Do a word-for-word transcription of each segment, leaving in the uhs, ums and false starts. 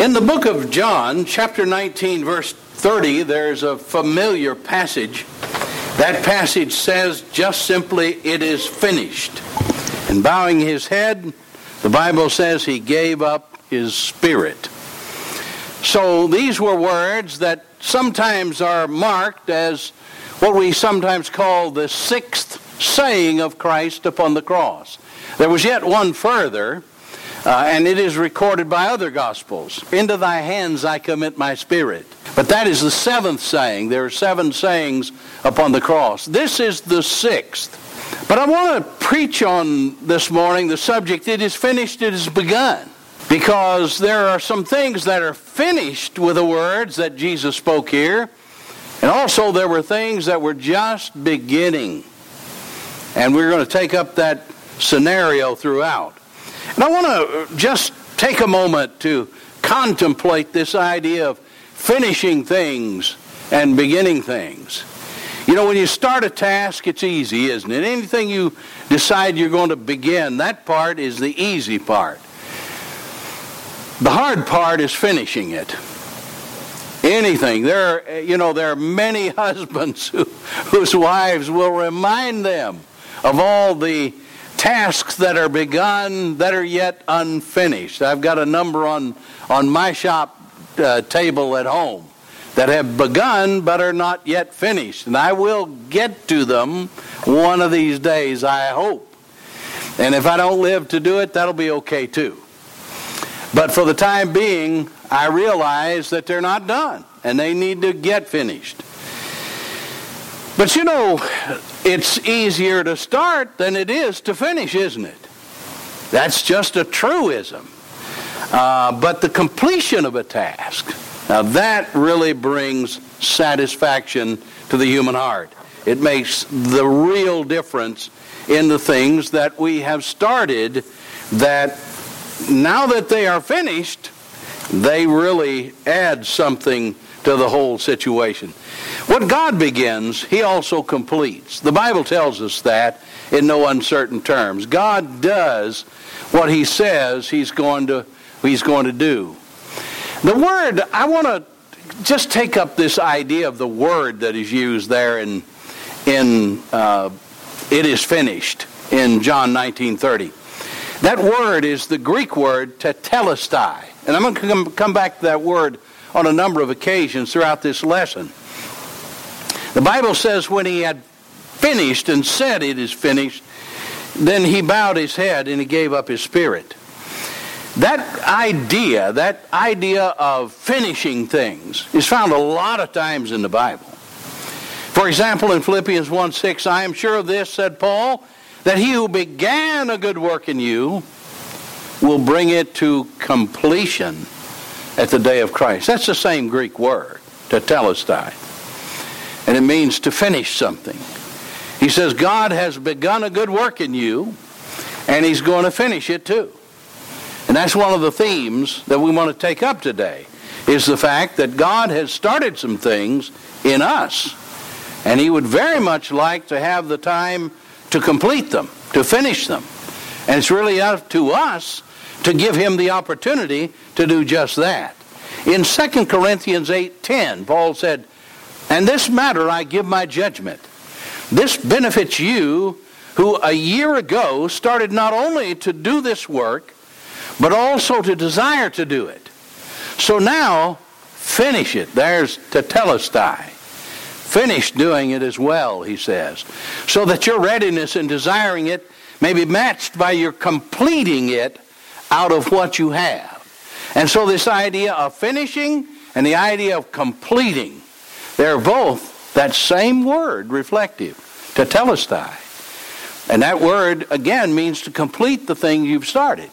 In the book of John, chapter nineteen, verse thirty, there's a familiar passage. That passage says just simply, "It is finished." And bowing his head, the Bible says he gave up his spirit. So these were words that sometimes are marked as what we sometimes call the sixth saying of Christ upon the cross. There was yet one further, uh, and it is recorded by other Gospels. "Into thy hands I commit my spirit." But that is the seventh saying. There are seven sayings upon the cross. This is the sixth. But I want to preach on this morning the subject, "It is finished, it is begun." Because there are some things that are finished with the words that Jesus spoke here. And also there were things that were just beginning. And we're going to take up that scenario throughout. And I want to just take a moment to contemplate this idea of finishing things and beginning things. You know, when you start a task, it's easy, isn't it? Anything you decide you're going to begin, that part is the easy part. The hard part is finishing it. Anything. There are, you know, there are many husbands who, whose wives will remind them of all the tasks that are begun that are yet unfinished. I've got a number on, on my shop uh, table at home that have begun but are not yet finished. And I will get to them one of these days, I hope. And if I don't live to do it, that'll be okay too. But for the time being, I realize that they're not done, and they need to get finished. But you know, it's easier to start than it is to finish, isn't it? That's just a truism. Uh, but the completion of a task, now that really brings satisfaction to the human heart. It makes the real difference in the things that we have started, that now that they are finished, they really add something to the whole situation. What God begins, He also completes. The Bible tells us that in no uncertain terms. God does what He says He's going to, He's going to do. The word, I want to just take up this idea of the word that is used there in, in uh, "it is finished" in John nineteen thirty. That word is the Greek word tetelestai. And I'm going to come back to that word on a number of occasions throughout this lesson. The Bible says when He had finished and said "it is finished," then He bowed His head and He gave up His spirit. That idea, that idea of finishing things is found a lot of times in the Bible. For example, in Philippians one six, "I am sure of this," said Paul, "that He who began a good work in you will bring it to completion at the day of Christ." That's the same Greek word, tetelestai. And it means to finish something. He says God has begun a good work in you, and He's going to finish it too. And that's one of the themes that we want to take up today, is the fact that God has started some things in us, and He would very much like to have the time to complete them, to finish them. And it's really up to us to give Him the opportunity to do just that. In Second Corinthians eight ten, Paul said, "And this matter I give my judgment. This benefits you who a year ago started not only to do this work, but also to desire to do it. So now, finish it." There's tetelestai. Finish doing it as well, he says, so that your readiness in desiring it may be matched by your completing it out of what you have. And so this idea of finishing and the idea of completing, they're both that same word, reflective, tetelestai. And that word, again, means to complete the thing you've started.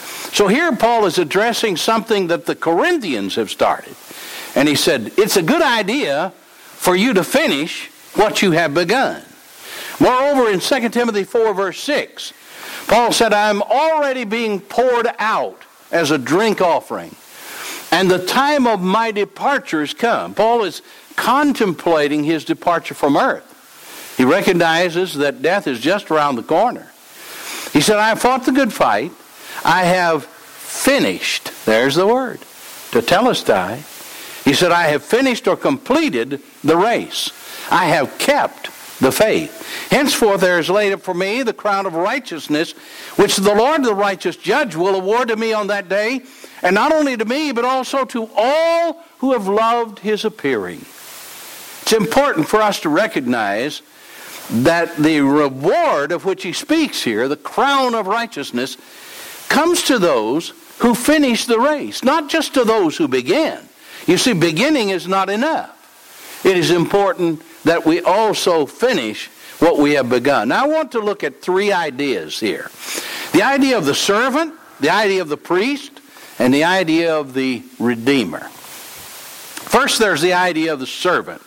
So here Paul is addressing something that the Corinthians have started. And he said, it's a good idea for you to finish what you have begun. Moreover, in Second Timothy four, verse six, Paul said, "I am already being poured out as a drink offering, and the time of my departure is come." Paul is contemplating his departure from earth. He recognizes that death is just around the corner. He said, "I have fought the good fight. I have finished." There's the word. tetelestai. He said, I have finished or completed the race. I have kept the faith. Henceforth there is laid up for me the crown of righteousness, which the Lord, the righteous judge, will award to me on that day, and not only to me, but also to all who have loved his appearing. It's important for us to recognize that the reward of which he speaks here, the crown of righteousness, comes to those who finish the race, not just to those who begin. You see, beginning is not enough. It is important that we also finish what we have begun. Now I want to look at three ideas here. The idea of the servant, the idea of the priest, and the idea of the Redeemer. First, there's the idea of the servant.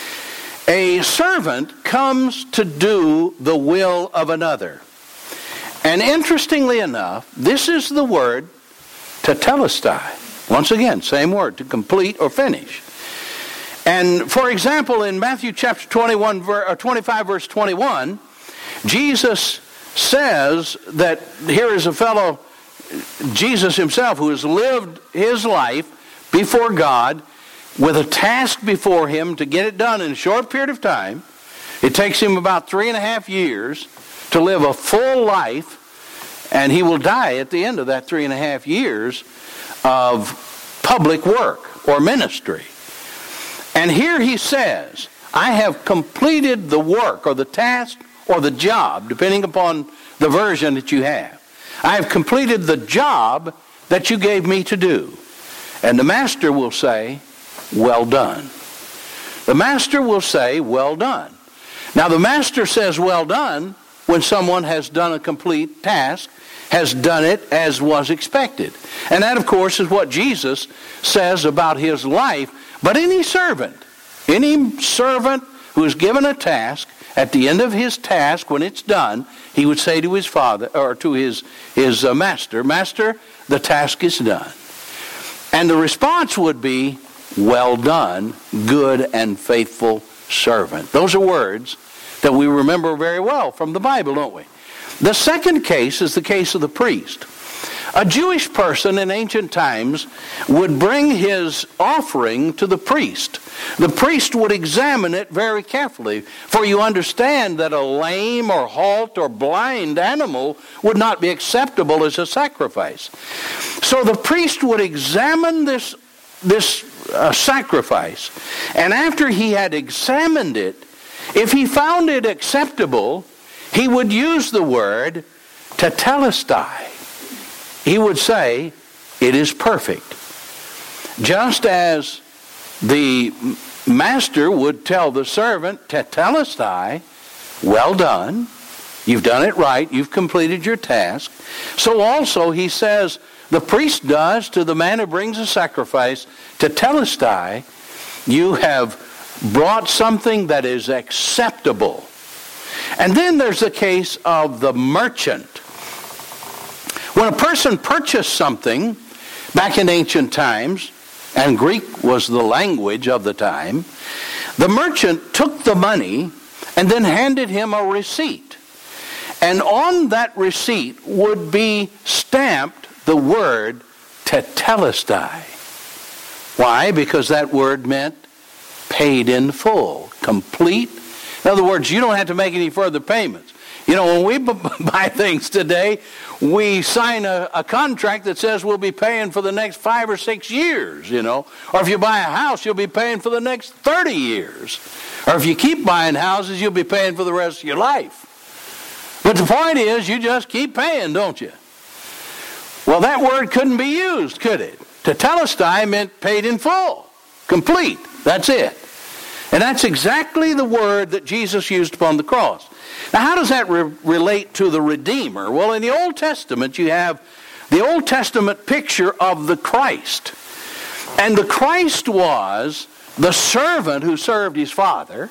A servant comes to do the will of another. And interestingly enough, this is the word tetelestai. Once again, same word, to complete or finish. And for example, in Matthew chapter twenty-one, or twenty-five, verse twenty-one, Jesus says that here is a fellow, Jesus himself, who has lived his life before God with a task before him to get it done in a short period of time. It takes him about three and a half years to live a full life, and he will die at the end of that three and a half years of public work or ministry. And here he says, I have completed the work or the task or the job, depending upon the version that you have. I have completed the job that you gave me to do. And the master will say, well done. The master will say, well done. Now the master says, well done, when someone has done a complete task, has done it as was expected. And that, of course, is what Jesus says about his life. But any servant, any servant who is given a task, at the end of his task, when it's done, he would say to his father, or to his, his uh, master, Master, the task is done. And the response would be, well done, good and faithful servant. Those are words that we remember very well from the Bible, don't we? The second case is the case of the priest. A Jewish person in ancient times would bring his offering to the priest. The priest would examine it very carefully, for you understand that a lame or halt or blind animal would not be acceptable as a sacrifice. So the priest would examine this, this uh, sacrifice, and after he had examined it, if he found it acceptable, he would use the word tetelestai. He would say, it is perfect. Just as the master would tell the servant, tetelestai, well done, you've done it right, you've completed your task. So also he says, the priest does to the man who brings a sacrifice, tetelestai, you have brought something that is acceptable. And then there's the case of the merchant. When a person purchased something back in ancient times, and Greek was the language of the time, the merchant took the money and then handed him a receipt. And on that receipt would be stamped the word tetelestai. Why? Because that word meant paid in full, complete. In other words, you don't have to make any further payments. You know, when we buy things today, we sign a, a contract that says we'll be paying for the next five or six years, you know. Or if you buy a house, you'll be paying for the next thirty years. Or if you keep buying houses, you'll be paying for the rest of your life. But the point is, you just keep paying, don't you? Well, that word couldn't be used, could it? Tetelestai meant paid in full, complete. That's it. And that's exactly the word that Jesus used upon the cross. Now, how does that re- relate to the Redeemer? Well, in the Old Testament, you have the Old Testament picture of the Christ. And the Christ was the servant who served his Father.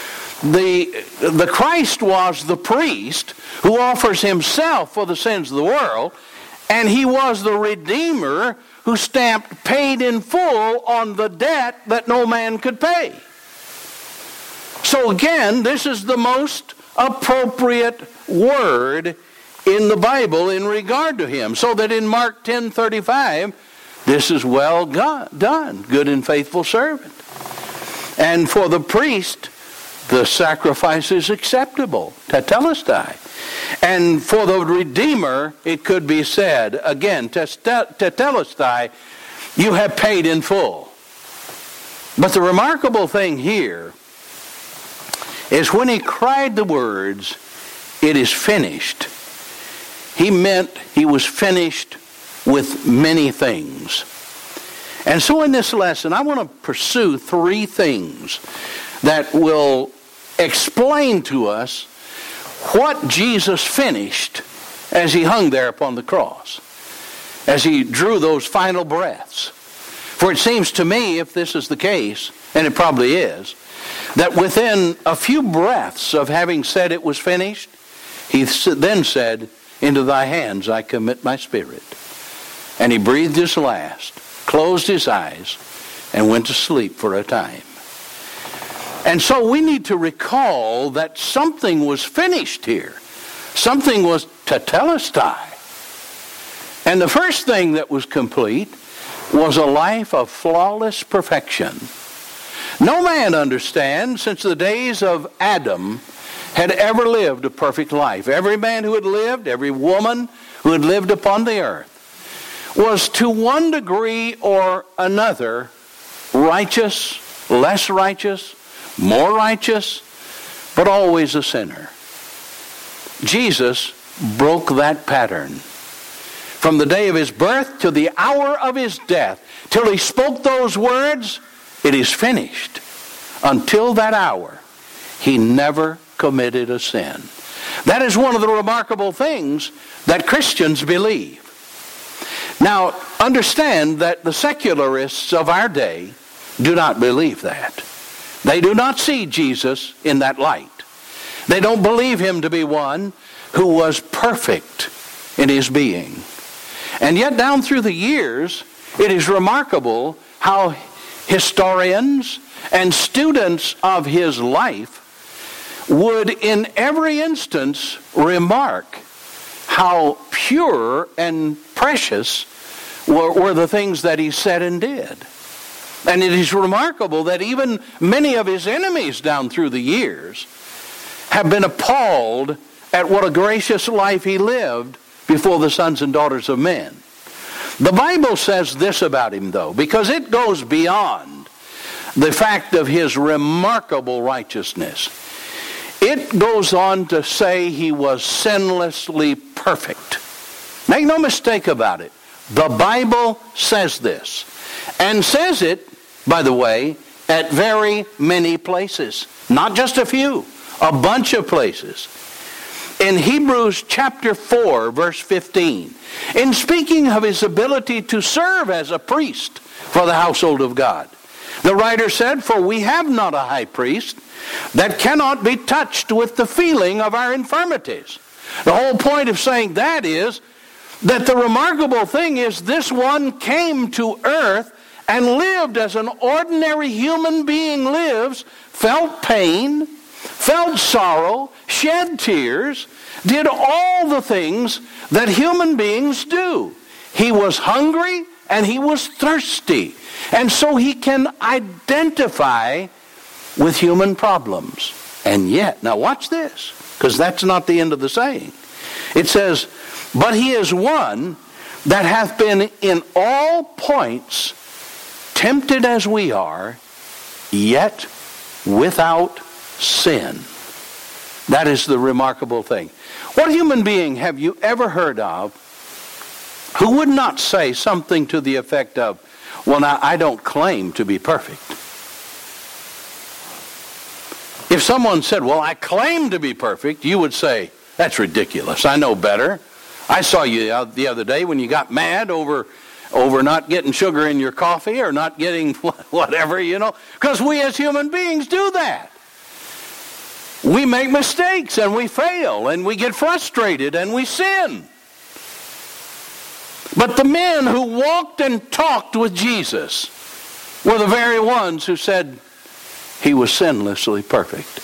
The, the Christ was the priest who offers himself for the sins of the world. And he was the Redeemer who stamped paid in full on the debt that no man could pay. So again, this is the most appropriate word in the Bible in regard to him. So that in Mark ten thirty-five, this is well done, good and faithful servant. And for the priest, the sacrifice is acceptable, tetelestai. And for the Redeemer, it could be said, again, tetelestai, you have paid in full. But the remarkable thing here is when he cried the words, it is finished, he meant he was finished with many things. And so in this lesson, I want to pursue three things that will explain to us what Jesus finished as he hung there upon the cross, as he drew those final breaths. For it seems to me, if this is the case, and it probably is, that within a few breaths of having said it was finished, he then said, into thy hands I commit my spirit. And he breathed his last, closed his eyes, and went to sleep for a time. And so we need to recall that something was finished here. Something was tetelestai. And the first thing that was complete was a life of flawless perfection. No man, understand, since the days of Adam, had ever lived a perfect life. Every man who had lived, every woman who had lived upon the earth, was to one degree or another righteous, less righteous, more righteous, but always a sinner. Jesus broke that pattern. From the day of his birth to the hour of his death, till he spoke those words, it is finished. Until that hour, he never committed a sin. That is one of the remarkable things that Christians believe. Now, understand that the secularists of our day do not believe that. They do not see Jesus in that light. They don't believe him to be one who was perfect in his being. And yet down through the years, it is remarkable how historians and students of his life would in every instance remark how pure and precious were, were the things that he said and did. And it is remarkable that even many of his enemies down through the years have been appalled at what a gracious life he lived before the sons and daughters of men. The Bible says this about him, though, because it goes beyond the fact of his remarkable righteousness. It goes on to say he was sinlessly perfect. Make no mistake about it. The Bible says this. And says it, by the way, at very many places. Not just a few. A bunch of places. In Hebrews chapter four, verse fifteen, in speaking of his ability to serve as a priest for the household of God, the writer said, "For we have not a high priest that cannot be touched with the feeling of our infirmities." The whole point of saying that is that the remarkable thing is this one came to earth and lived as an ordinary human being lives, felt pain, felt sorrow, shed tears, did all the things that human beings do. He was hungry and he was thirsty. And so he can identify with human problems. And yet, now watch this, because that's not the end of the saying. It says, "But he is one that hath been in all points tempted as we are, yet without sin." That is the remarkable thing. What human being have you ever heard of who would not say something to the effect of, "Well, now, I don't claim to be perfect"? If someone said, "Well, I claim to be perfect," you would say, "That's ridiculous. I know better. I saw you the other day when you got mad over over not getting sugar in your coffee or not getting whatever, you know." Because we as human beings do that. We make mistakes and we fail and we get frustrated and we sin. But the men who walked and talked with Jesus were the very ones who said he was sinlessly perfect.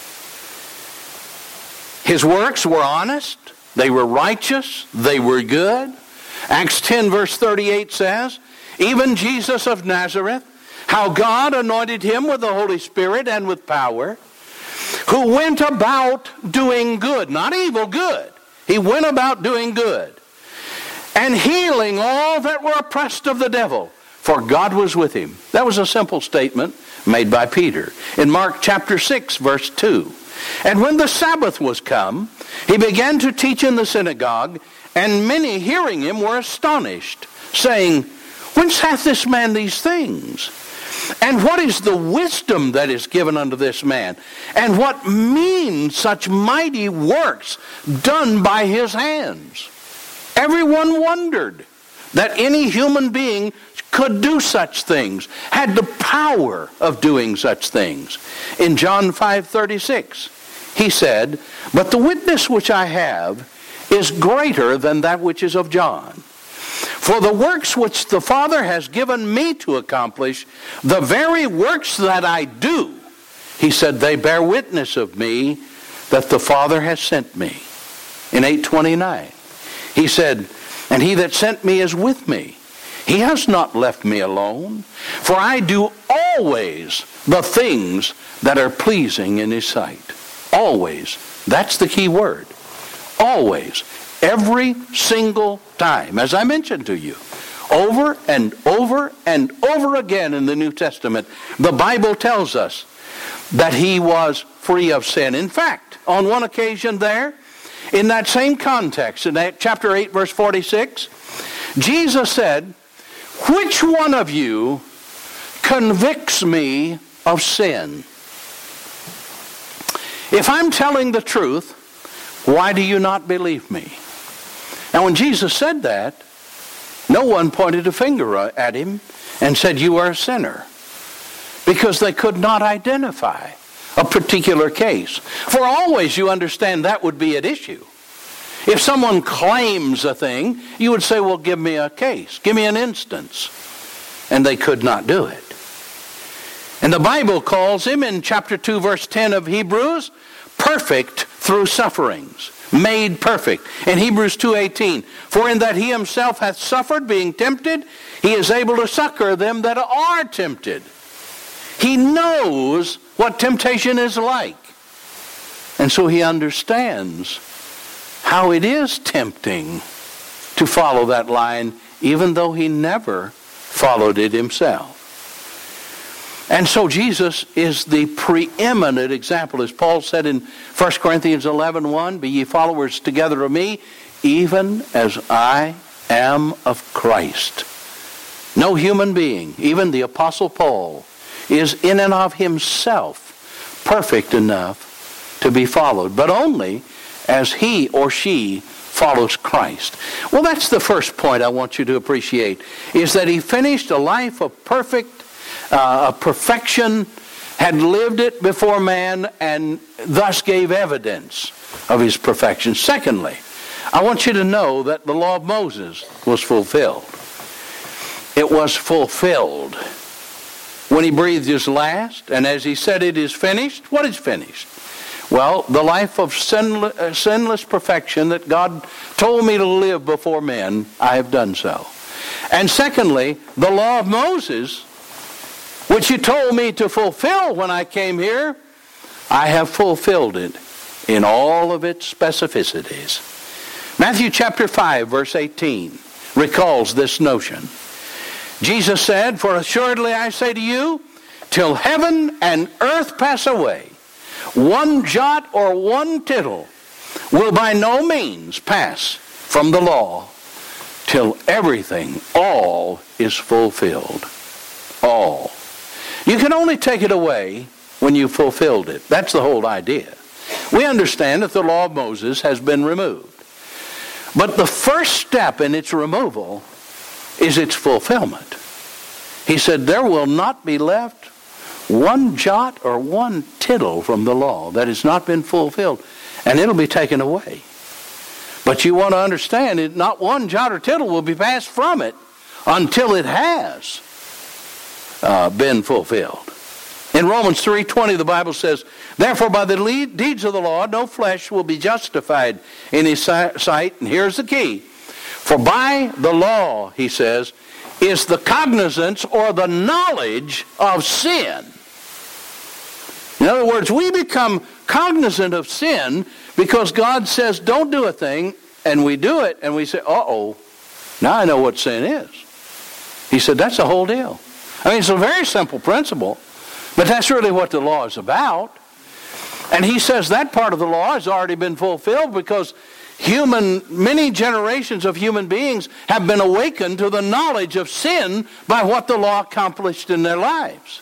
His works were honest, they were righteous, they were good. Acts ten verse thirty-eight says, even Jesus of Nazareth, how God anointed him with the Holy Spirit and with power, who went about doing good, not evil, good. He went about doing good, and healing all that were oppressed of the devil, for God was with him. That was a simple statement made by Peter in Mark chapter six, verse two. And when the Sabbath was come, he began to teach in the synagogue, and many hearing him were astonished, saying, Whence hath this man these things? And what is the wisdom that is given unto this man? And what mean such mighty works done by his hands? Everyone wondered that any human being could do such things, had the power of doing such things. In John five thirty-six, he said, But the witness which I have is greater than that which is of John. For the works which the Father has given me to accomplish, the very works that I do, he said, they bear witness of me that the Father has sent me. In eight twenty-nine, he said, And he that sent me is with me. He has not left me alone, for I do always the things that are pleasing in his sight. Always. That's the key word. Always. Every single time. As I mentioned to you, over and over and over again in the New Testament, the Bible tells us that he was free of sin. In fact, on one occasion there, in that same context, in chapter eight, verse forty-six, Jesus said, Which one of you convicts me of sin? If I'm telling the truth, why do you not believe me? Now when Jesus said that, no one pointed a finger at him and said, You are a sinner. Because they could not identify a particular case. For always, you understand, that would be at issue. If someone claims a thing, you would say, well, give me a case. Give me an instance. And they could not do it. And the Bible calls him in chapter two, verse ten of Hebrews, perfect through sufferings. Made perfect. In Hebrews two eighteen, for in that he himself hath suffered, being tempted, he is able to succor them that are tempted. He knows what temptation is like. And so he understands how it is tempting to follow that line, even though he never followed it himself. And so Jesus is the preeminent example. As Paul said in First Corinthians eleven one, Be ye followers together of me, even as I am of Christ. No human being, even the Apostle Paul, is in and of himself perfect enough to be followed, but only as he or she follows Christ. Well, that's the first point I want you to appreciate, is that he finished a life of perfect, uh, of perfection, had lived it before man, and thus gave evidence of his perfection. Secondly, I want you to know that the law of Moses was fulfilled. It was fulfilled when he breathed his last, and as he said, it is finished. What is finished? Well, the life of sinless, uh, sinless perfection that God told me to live before men, I have done so. And secondly, the law of Moses, which you told me to fulfill when I came here, I have fulfilled it in all of its specificities. Matthew chapter five, verse eighteen recalls this notion. Jesus said, For assuredly I say to you, till heaven and earth pass away, one jot or one tittle will by no means pass from the law till everything, all, is fulfilled. All. You can only take it away when you've fulfilled it. That's the whole idea. We understand that the law of Moses has been removed. But the first step in its removal is its fulfillment. He said, there will not be left one jot or one tittle from the law that has not been fulfilled, and it'll be taken away. But you want to understand, it, not one jot or tittle will be passed from it until it has uh, been fulfilled. In Romans three twenty, the Bible says, Therefore by the deeds of the law, no flesh will be justified in his sight. And here's the key. For by the law, he says, is the cognizance or the knowledge of sin. In other words, we become cognizant of sin because God says, don't do a thing, and we do it, and we say, uh-oh, now I know what sin is. He said, that's the whole deal. I mean, it's a very simple principle, but that's really what the law is about. And he says that part of the law has already been fulfilled because human, many generations of human beings have been awakened to the knowledge of sin by what the law accomplished in their lives.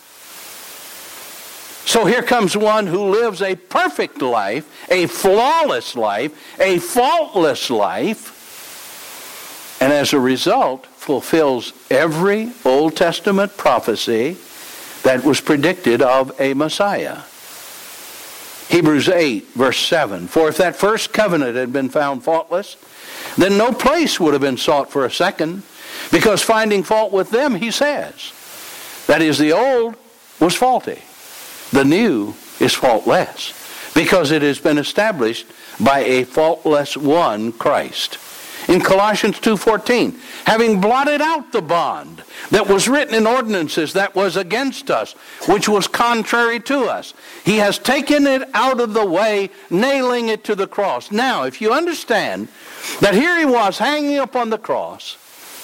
So here comes one who lives a perfect life, a flawless life, a faultless life, and as a result fulfills every Old Testament prophecy that was predicted of a Messiah. Hebrews eight, verse seven, for if that first covenant had been found faultless, then no place would have been sought for a second, because finding fault with them, he says, that is, the old was faulty. The new is faultless, because it has been established by a faultless one, Christ. In Colossians two fourteen, having blotted out the bond that was written in ordinances that was against us, which was contrary to us, he has taken it out of the way, nailing it to the cross. Now, if you understand that here he was hanging up on the cross,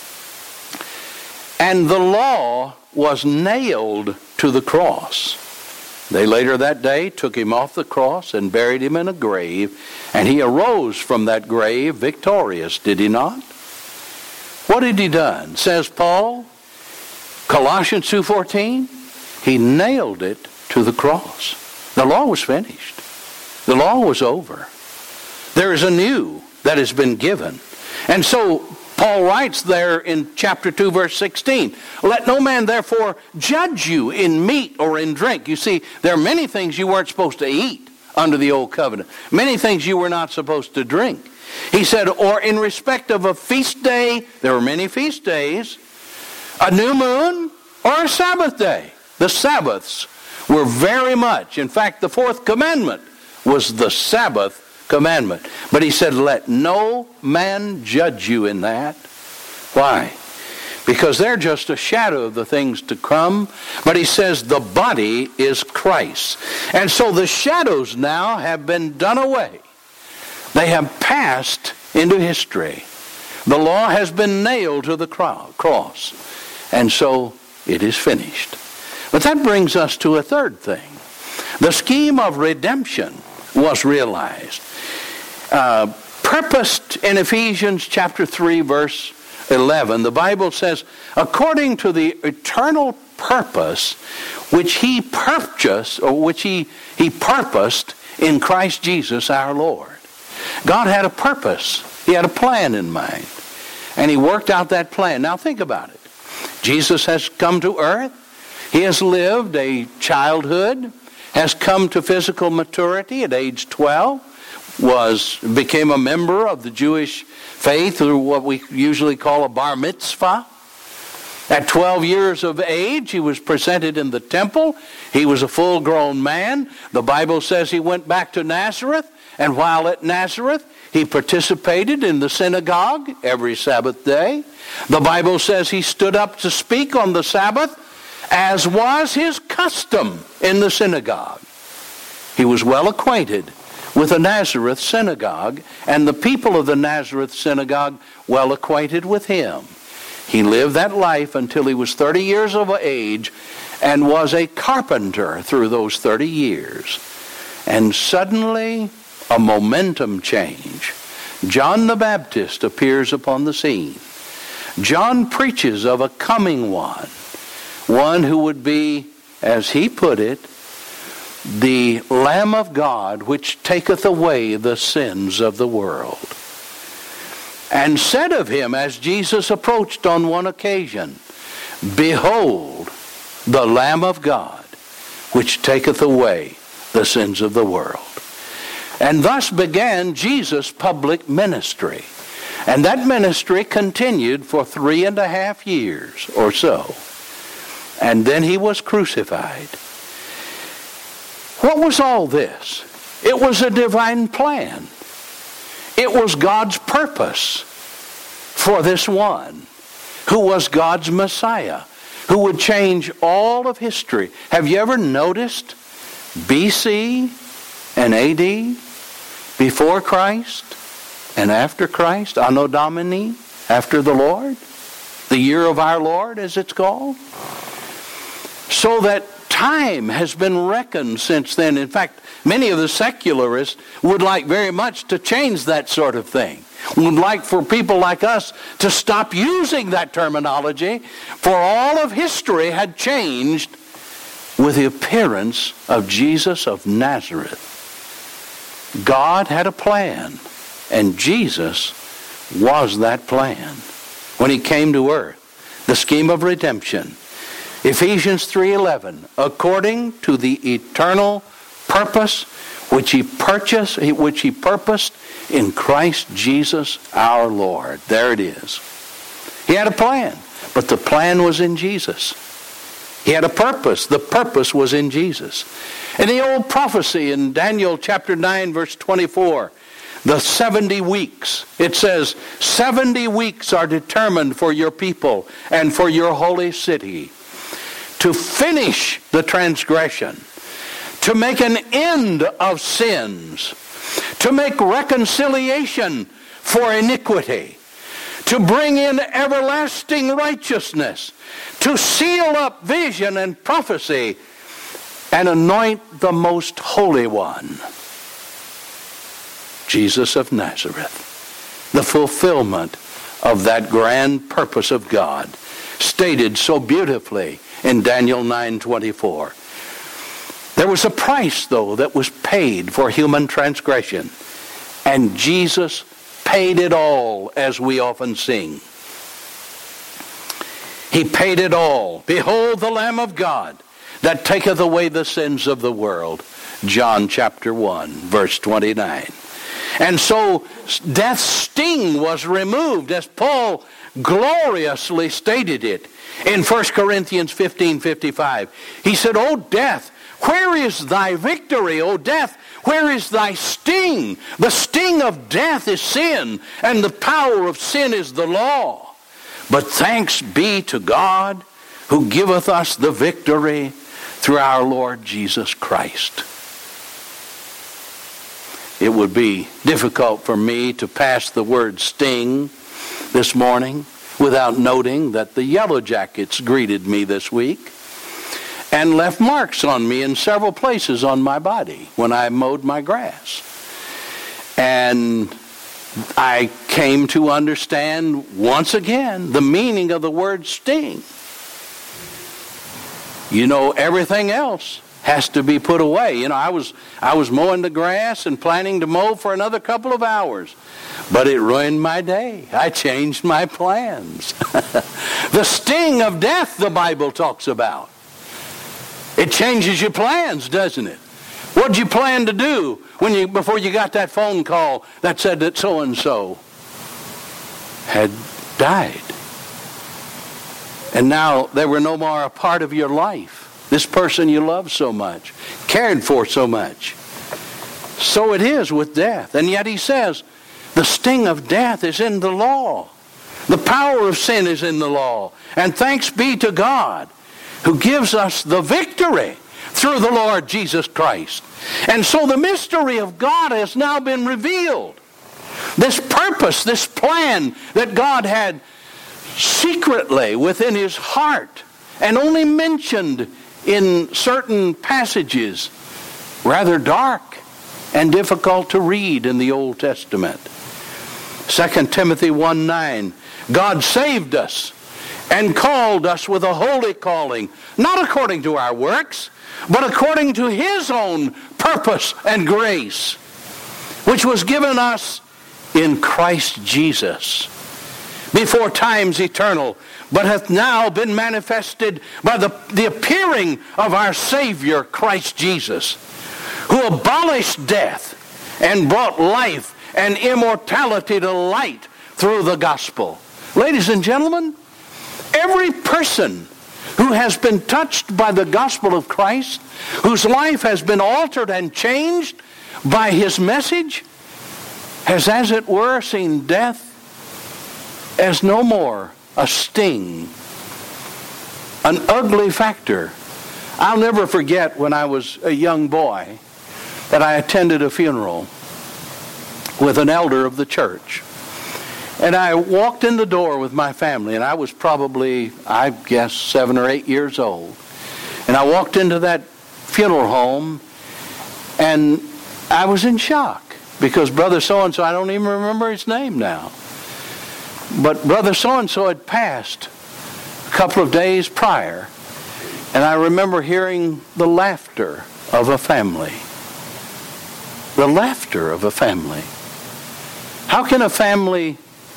and the law was nailed to the cross. They later that day took him off the cross and buried him in a grave, and he arose from that grave victorious, did he not? What had he done? Says Paul, Colossians two fourteen, he nailed it to the cross. The law was finished. The law was over. There is a new that has been given. And so Paul writes there in chapter two, verse sixteen, let no man therefore judge you in meat or in drink. You see, there are many things you weren't supposed to eat under the old covenant. Many things you were not supposed to drink. He said, or in respect of a feast day, there were many feast days, a new moon, or a Sabbath day. The Sabbaths were very much. In fact, the fourth commandment was the Sabbath commandment. But he said, let no man judge you in that. Why? Because they're just a shadow of the things to come. But he says the body is Christ. And so the shadows now have been done away. They have passed into history. The law has been nailed to the cross. And so it is finished. But that brings us to a third thing. The scheme of redemption was realized. Uh, purposed in Ephesians chapter three, verse eleven, the Bible says, according to the eternal purpose which he purchased, or which he, he purposed in Christ Jesus our Lord. God had a purpose. He had a plan in mind. And he worked out that plan. Now think about it. Jesus has come to earth. He has lived a childhood, has come to physical maturity at age twelve, was became a member of the Jewish faith through what we usually call a bar mitzvah. At twelve years of age, he was presented in the temple. He was a full-grown man. The Bible says he went back to Nazareth, and while at Nazareth, he participated in the synagogue every Sabbath day. The Bible says he stood up to speak on the Sabbath, as was his custom in the synagogue. He was well acquainted with the Nazareth synagogue, and the people of the Nazareth synagogue well acquainted with him. He lived that life until he was thirty years of age and was a carpenter through those thirty years. And suddenly, a momentum change. John the Baptist appears upon the scene. John preaches of a coming one, one who would be, as he put it, the Lamb of God which taketh away the sins of the world. And said of him, as Jesus approached on one occasion, behold, the Lamb of God which taketh away the sins of the world. And thus began Jesus' public ministry. And that ministry continued for three and a half years or so. And then he was crucified. What was all this? It was a divine plan. It was God's purpose for this one who was God's Messiah, who would change all of history. Have you ever noticed B C and A D, before Christ and after Christ, Anno Domini, after the Lord, the year of our Lord as it's called? So that time has been reckoned since then. In fact, many of the secularists would like very much to change that sort of thing. Would like for people like us to stop using that terminology, for all of history had changed with the appearance of Jesus of Nazareth. God had a plan, and Jesus was that plan when he came to earth. The scheme of redemption. Ephesians three eleven, according to the eternal purpose which he purchased, which he purposed in Christ Jesus our Lord. There it is. He had a plan, but the plan was in Jesus. He had a purpose. The purpose was in Jesus. In the old prophecy in Daniel chapter nine, verse twenty-four, the seventy weeks, it says, seventy weeks are determined for your people and for your holy city, to finish the transgression, to make an end of sins, to make reconciliation for iniquity, to bring in everlasting righteousness, to seal up vision and prophecy, and anoint the most holy one, Jesus of Nazareth. The fulfillment of that grand purpose of God, stated so beautifully in Daniel nine twenty-four. There was a price, though, that was paid for human transgression, and Jesus paid it all, as we often sing. He paid it all. Behold the Lamb of God that taketh away the sins of the world. John chapter one, verse twenty-nine. And so death's sting was removed, as Paul gloriously stated it in First Corinthians fifteen fifty-five. He said, O death, where is thy victory? O death, where is thy sting? The sting of death is sin, and the power of sin is the law. But thanks be to God, who giveth us the victory through our Lord Jesus Christ. It would be difficult for me to pass the word sting this morning without noting that the Yellow Jackets greeted me this week and left marks on me in several places on my body when I mowed my grass. And I came to understand once again the meaning of the word sting. You know, everything else has to be put away. You know, I was I was mowing the grass and planning to mow for another couple of hours, but it ruined my day. I changed my plans. The sting of death, the Bible talks about. It changes your plans, doesn't it? What did you plan to do when you before you got that phone call that said that so-and-so had died? And now they were no more a part of your life. This person you loved so much, cared for so much. So it is with death. And yet he says, the sting of death is in the law. The power of sin is in the law. And thanks be to God, who gives us the victory through the Lord Jesus Christ. And so the mystery of God has now been revealed. This purpose, this plan that God had secretly within his heart and only mentioned in certain passages, rather dark and difficult to read in the Old Testament. Second Timothy one nine, God saved us and called us with a holy calling, not according to our works, but according to his own purpose and grace, which was given us in Christ Jesus before times eternal, but hath now been manifested by the, the appearing of our Savior, Christ Jesus, who abolished death and brought life and immortality to light through the gospel. Ladies and gentlemen, every person who has been touched by the gospel of Christ, whose life has been altered and changed by his message, has, as it were, seen death as no more a sting, an ugly factor. I'll never forget when I was a young boy that I attended a funeral with an elder of the church. And I walked in the door with my family, and I was probably, I guess, seven or eight years old. And I walked into that funeral home, and I was in shock because Brother so-and-so, I don't even remember his name now, but Brother so-and-so had passed a couple of days prior, and I remember hearing the laughter of a family. The laughter of a family. How can a family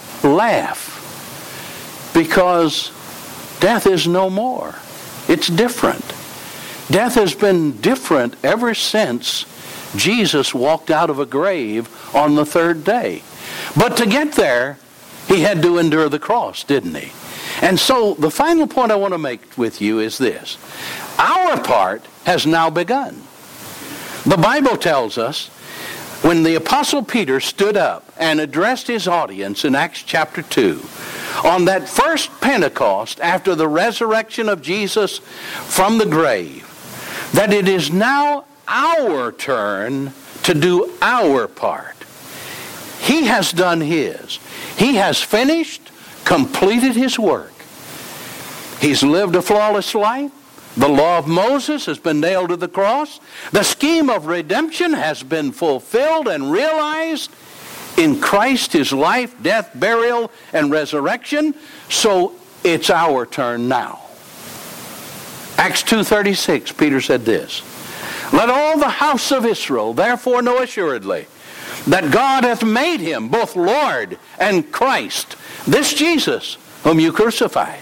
laugh? Because death is no more. It's different. Death has been different ever since Jesus walked out of a grave on the third day. But to get there, he had to endure the cross, didn't he? And so the final point I want to make with you is this. Our part has now begun. The Bible tells us when the Apostle Peter stood up and addressed his audience in Acts chapter two, on that first Pentecost after the resurrection of Jesus from the grave, that it is now our turn to do our part. He has done his. He has finished, completed his work. He's lived a flawless life. The law of Moses has been nailed to the cross. The scheme of redemption has been fulfilled and realized in Christ, his life, death, burial, and resurrection. So it's our turn now. Acts two thirty-six, Peter said this, "Let all the house of Israel therefore know assuredly that God hath made him both Lord and Christ, this Jesus whom you crucified."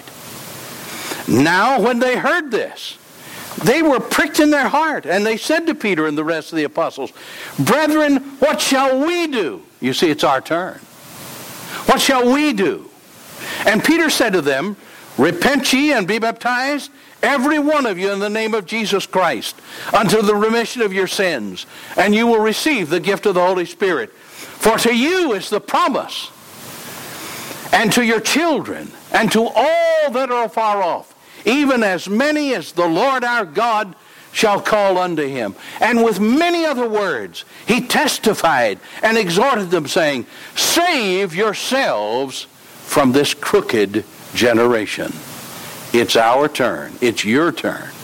Now when they heard this, they were pricked in their heart, and they said to Peter and the rest of the apostles, "Brethren, what shall we do?" You see, it's our turn. "What shall we do?" And Peter said to them, "Repent ye and be baptized, every one of you, in the name of Jesus Christ, unto the remission of your sins, and you will receive the gift of the Holy Spirit. For to you is the promise, and to your children, and to all that are far off, even as many as the Lord our God shall call unto him." And with many other words, he testified and exhorted them, saying, "Save yourselves from this crooked generation." It's our turn. It's your turn.